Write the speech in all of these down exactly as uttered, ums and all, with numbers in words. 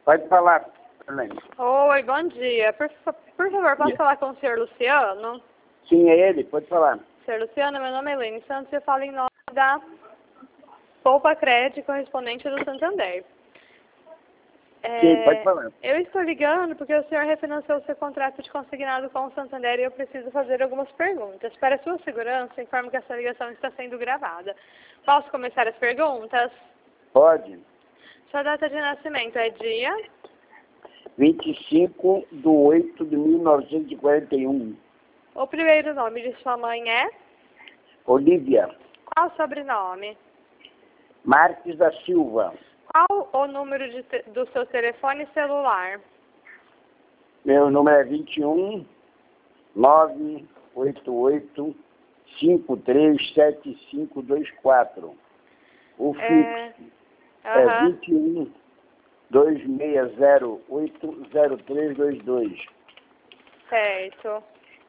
Pode falar, Helene. Oi, bom dia. Por, fa- por favor, posso Dia. falar com o senhor Luciano? Sim, é ele, pode falar. Senhor Luciano, meu nome é Helene Santos e eu falo em nome da Poupa Crédito correspondente do Santander. É, Sim, pode falar. eu estou ligando porque o senhor refinanciou seu contrato de consignado com o Santander e eu preciso fazer algumas perguntas. Para sua segurança, informo que essa ligação está sendo gravada. Posso começar as perguntas? Pode. Sua data de nascimento é dia? vinte e cinco de oito de mil novecentos e quarenta e um. O primeiro nome de sua mãe é? Olívia Qual o sobrenome? Marques da Silva. Qual o número de te- do seu telefone celular? Meu número é vinte e um, nove oito oito, cinco três sete cinco dois quatro. O É, fixo é aham. vinte e um, dois seis zero oito, zero três dois dois. Certo.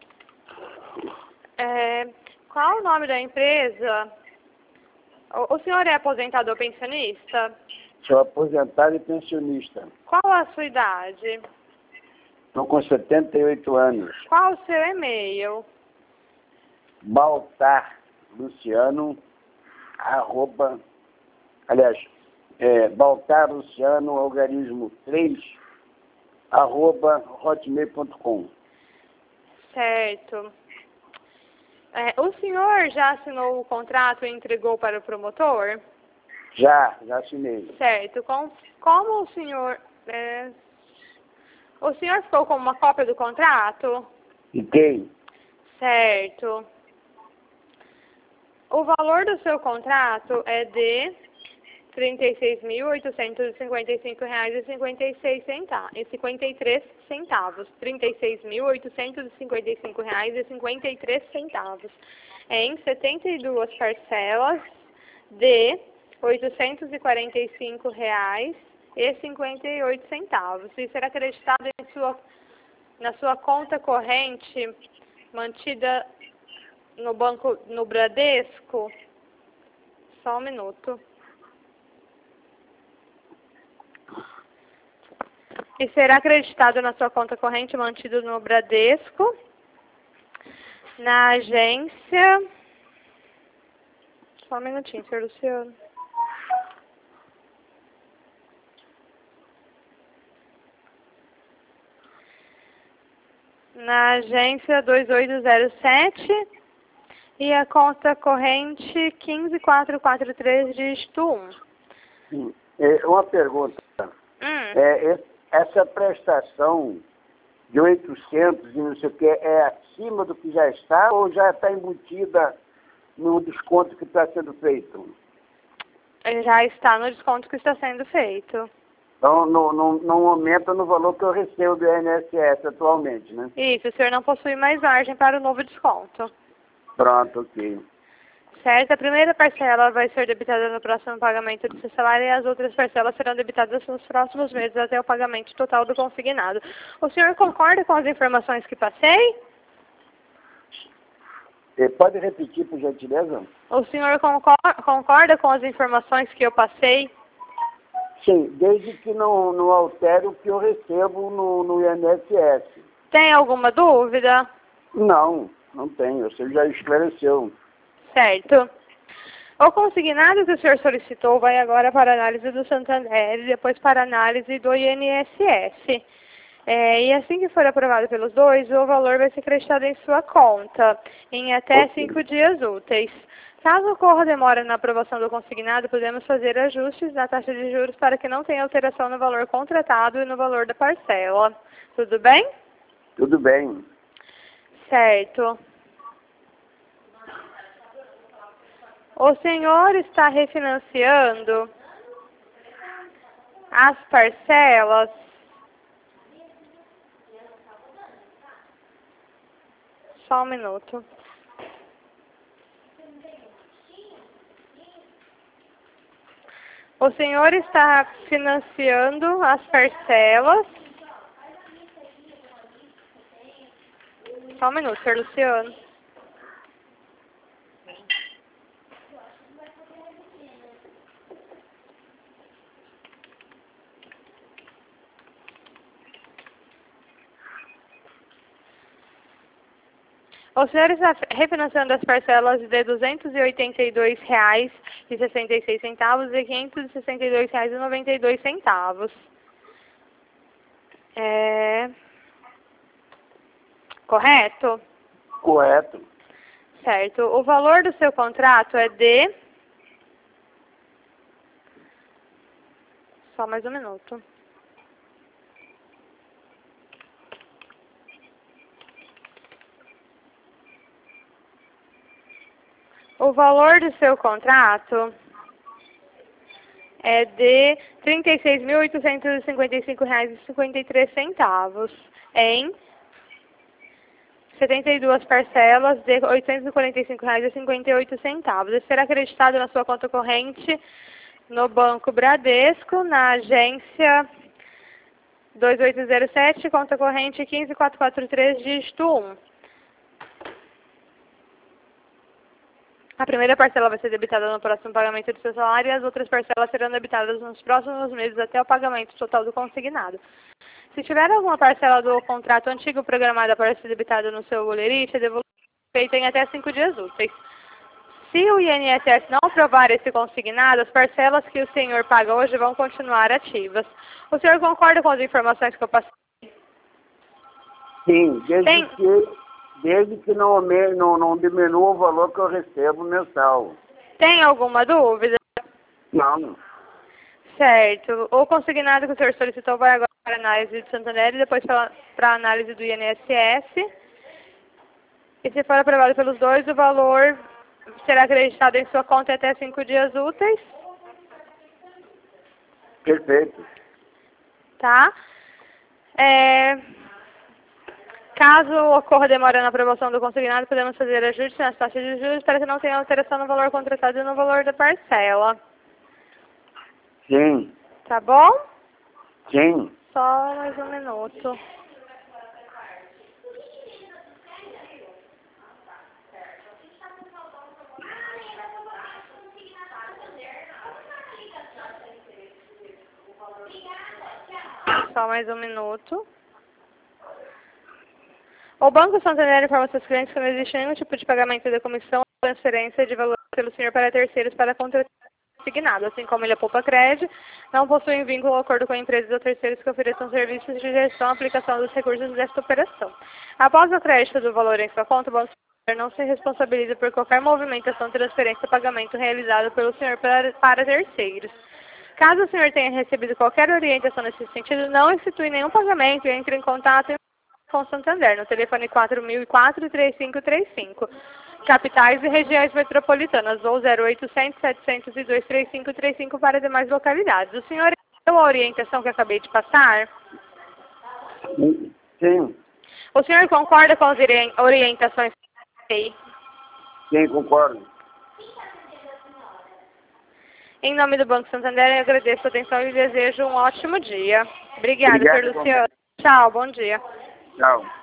É, qual o nome da empresa? O, o senhor é aposentado ou pensionista? Sou aposentado e pensionista. Qual a sua idade? Estou com setenta e oito anos. Qual o seu e-mail? Baltar Luciano, arroba, aliás, é, Baltar Luciano, algarismo três, arroba, hotmail ponto com. Certo. É, o senhor já assinou o contrato e entregou para o promotor? Já, já assinei. Certo. Com, como o senhor... é, o senhor ficou com uma cópia do contrato? Fiquei. Certo. O valor do seu contrato é de trinta e seis mil oitocentos e cinquenta e cinco reais e cinquenta e seis centavos, e cinquenta e três centavos. trinta e seis mil oitocentos e cinquenta e cinco reais e cinquenta e três centavos. Em setenta e duas parcelas de oitocentos e quarenta e cinco reais e cinquenta e oito centavos. E será acreditado em sua, na sua conta corrente mantida no banco, no Bradesco? Só um minuto. E será acreditado na sua conta corrente mantido no Bradesco, na agência... Só um minutinho, senhor Luciano. Na agência dois oito zero sete e a conta corrente quinze mil quatrocentos e quarenta e três, dígito um. Sim. É, uma pergunta. Hum. É, e- essa prestação de oitocentos e não sei o que é acima do que já está ou já está embutida no desconto que está sendo feito? Ele já está no desconto que está sendo feito. Então, não, não, não aumenta no valor que eu recebo do I N S S atualmente, né? Isso, o senhor não possui mais margem para o novo desconto. Pronto, ok. Certo? A primeira parcela vai ser debitada no próximo pagamento do seu salário e as outras parcelas serão debitadas nos próximos meses até o pagamento total do consignado. O senhor concorda com as informações que passei? Eh, Pode repetir, por gentileza? O senhor concor- concorda com as informações que eu passei? Sim, desde que não, não altere o que eu recebo no, no I N S S. Tem alguma dúvida? Não, não tenho. Você já esclareceu. Certo. O consignado que o senhor solicitou vai agora para análise do Santander e depois para análise do I N S S. É, e assim que for aprovado pelos dois, o valor vai ser creditado em sua conta em até Ok. cinco dias úteis. Caso ocorra demora na aprovação do consignado, podemos fazer ajustes na taxa de juros para que não tenha alteração no valor contratado e no valor da parcela. Tudo bem? Tudo bem. Certo. O senhor está refinanciando as parcelas? Só um minuto. O senhor está financiando as parcelas? Só um minuto, senhor Luciano. O senhor está refinanciando as parcelas de duzentos e oitenta e dois reais e sessenta e seis centavos e quinhentos e sessenta e dois reais e noventa e dois centavos. É... Correto? Correto. Certo. O valor do seu contrato é de... Só mais um minuto. O valor do seu contrato é de trinta e seis mil oitocentos e cinquenta e cinco reais e cinquenta e três centavos em setenta e duas parcelas de oitocentos e quarenta e cinco reais e cinquenta e oito centavos. Esse será acreditado na sua conta corrente no Banco Bradesco, na agência dois oito zero sete, conta corrente um cinco quatro quatro três, dígito um. A primeira parcela vai ser debitada no próximo pagamento do seu salário e as outras parcelas serão debitadas nos próximos meses até o pagamento total do consignado. Se tiver alguma parcela do contrato antigo programada para ser debitada no seu bolerite, a devolução é feita em até cinco dias úteis. Se o I N S S não aprovar esse consignado, as parcelas que o senhor paga hoje vão continuar ativas. O senhor concorda com as informações que eu passei? Sim, desde Tem... que, desde que não, não, não diminua o valor que eu recebo mensal. Tem alguma dúvida? Não. Certo. O consignado que o senhor solicitou vai agora para a análise do Santander e depois para a análise do I N S S. E se for aprovado pelos dois, o valor será acreditado em sua conta até cinco dias úteis. Perfeito. Tá? É... Caso ocorra demora na aprovação do consignado, podemos fazer ajuste nas taxas de juros para que não tenha alteração no valor contratado e no valor da parcela. Sim. Tá bom? Sim. Só mais um minuto. Só mais um minuto. O Banco Santander informa seus clientes que não existe nenhum tipo de pagamento de comissão ou transferência de valor pelo senhor para terceiros para contratar consignado, assim como ele é poupa crédito, não possuem vínculo ou acordo com empresas ou terceiros que ofereçam serviços de gestão e aplicação dos recursos desta operação. Após o crédito do valor em sua conta, o Banco Santander não se responsabiliza por qualquer movimentação, transferência ou pagamento realizado pelo senhor para, para terceiros. Caso o senhor tenha recebido qualquer orientação nesse sentido, não institui nenhum pagamento e entre em contato com o Santander no telefone quatro mil e quatro, três cinco três cinco. Capitais e regiões metropolitanas, ou zero oitocentos, setecentos e dois, trinta e cinco trinta e cinco para demais localidades. O senhor deu a orientação que acabei de passar? Sim. O senhor concorda com as orientações? Sim, concordo. Em nome do Banco Santander, eu agradeço a atenção e desejo um ótimo dia. Obrigada, Obrigado, senhor Luciano. Tchau, bom dia. Tchau.